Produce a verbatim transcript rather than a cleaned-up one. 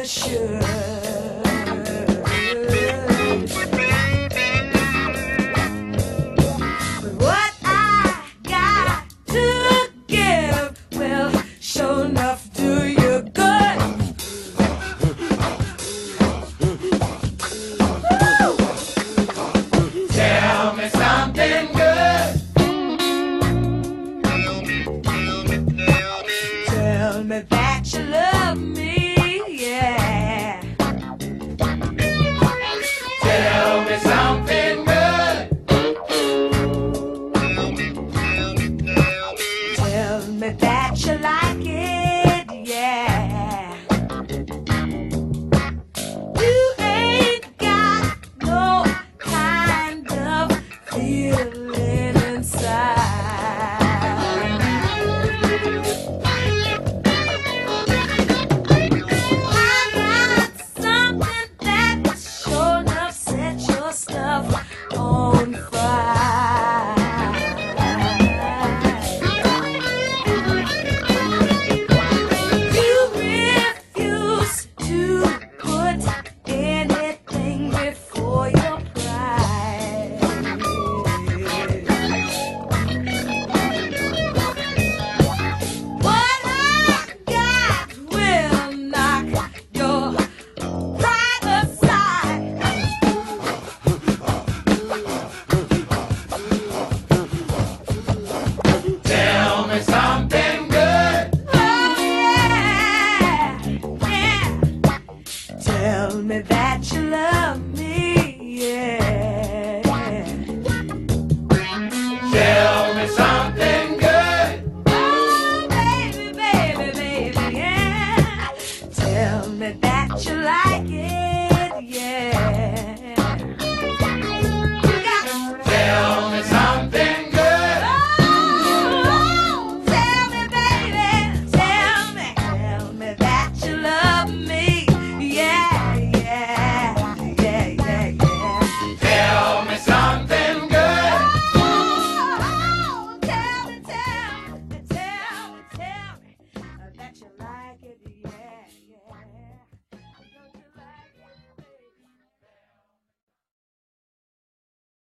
should. But what I got to give will sure enough do you good. Woo! Tell me something good. Tell me that you love me, yeah. Tell me something good. Tell me that you like it, yeah. You ain't got no kind of feeling inside. Something good. Oh, yeah, yeah. Tell me that.